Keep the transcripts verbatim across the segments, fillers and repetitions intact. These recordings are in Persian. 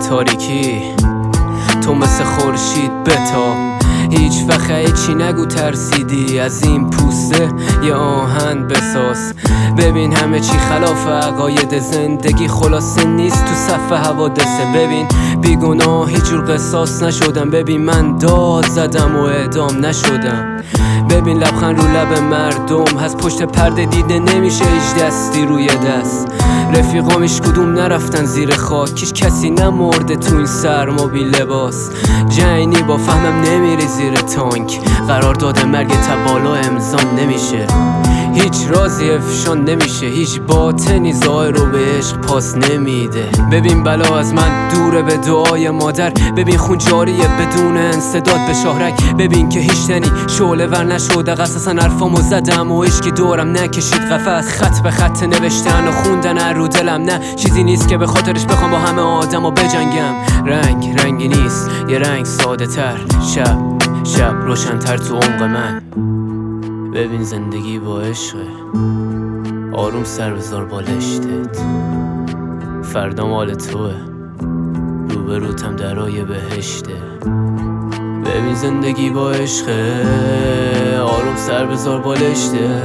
تاریکی تو مثل خورشید بتاب، هیچ وقت هیچی نگو ترسیدی، از این پوسته یه آهن بساز. ببین همه چی خلاف عقاید، زندگی خلاصه نیست تو صف حوادثه. ببین بیگناه هیچ جور قصاص نشدم، ببین من داد زدم و اعدام نشدم. ببین لبخند رو لب مردم هست، پشت پرده دیده نمیشه هیچ دستی روی دست. رفیقامش کدوم نرفتن زیر خاک، هیچ کسی نمرده تو این سرما بی لباس. جنگی با فهمم نمیری زیر تانک، قرار داده مرگ تبالا امضا نمیشه. هیچ رازی افشان نمیشه، هیچ باطنی ظاهر رو به عشق پاس نمیده. ببین بلا از من دوره به دعای مادر، ببین خون جاریه بدون انسداد به شاهرک. ببین که هیچ تنی شعله ور نشده، قصصا حرفامو زدم و عشقی دورم نکشید قفس. خط به خط نوشتن و خوندن رو دلم نه چیزی نیست که به خاطرش بخوام با همه آدم و بجنگم. رنگ رنگی نیست، یه رنگ ساده تر، شب شب روشن‌تر تو عمق من. ببین زندگی با عشقه، آروم سر بذار بالشتت، فردا مال توه، روبروتم درای بهشته. ببین زندگی با عشقه، آروم سر بذار بالشتت،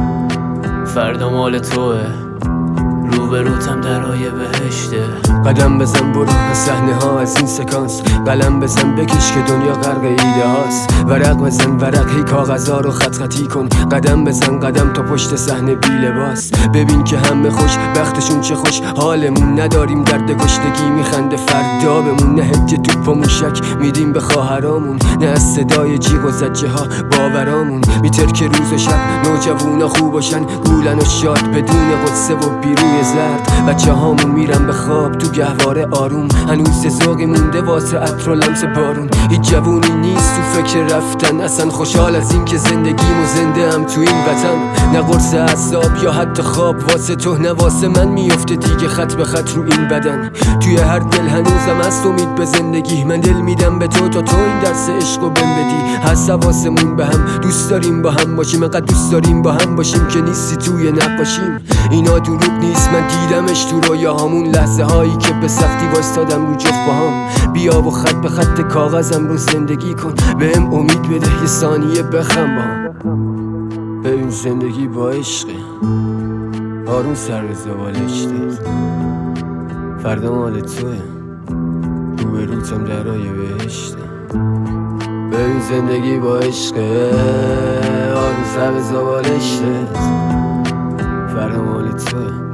فردا مال توه، روبروتم درای بهشته. قدم بزن برو از صحنه ها از این سکانس، قلم بزن بکش که دنیا غرق ایده هاست. ورق بزن ورق هی کاغذا رو خط خطی کن، قدم بزن قدم تا پشت صحنه بی لباس. ببین که همه خوش بختشون چه خوش حالمون، نداریم درد کشتگی میخنده فردا بمون. نه هدیه توپ و موشک میدیم به خواهرامون، نه از صدای جیغ و زجه ها باورامون. میتر که روز و شب نوجوانا خوب باشن، گولن و شاد بدون قصه و بیروی زرد. بچه هامون میرن به خواب تو گهواره آروم، هنوز ذوقی مونده واسه عطر و لمس بارون. هیچ جوونی نیست تو فکر رفتن، اصلا خوشحال از این که زندگیمو زنده هم تو این وطن. نه قرص عذاب یا حتی خواب واسه تو، نه واسه من میفته دیگه خط به خط رو این بدن. توی هر دل هنوزم هست امید به زندگی، من دل میدم به تو تا تو این درس عشقو بهم بدی. هست حواسمون به هم، دوست داریم با هم باشیم، انقدر دوست داریم با هم باشیم که نیستی توی نقاشیم. اینا دروغ نیست، من دیدمش تو رویاهامون، لحظه هایی که به سختی وایستادم رو جفت با هم. بیا و خط به خط کاغذم رو زندگی کن، بهم امید بده یه ثانیه بخم با هم. ببین زندگی با عشقه، آروم سر بذار بالشتت، فردا مال توه، روبروتم درای بهشته. ببین زندگی با عشقه، آروم سر بذار بالشتت، فردا مال توه.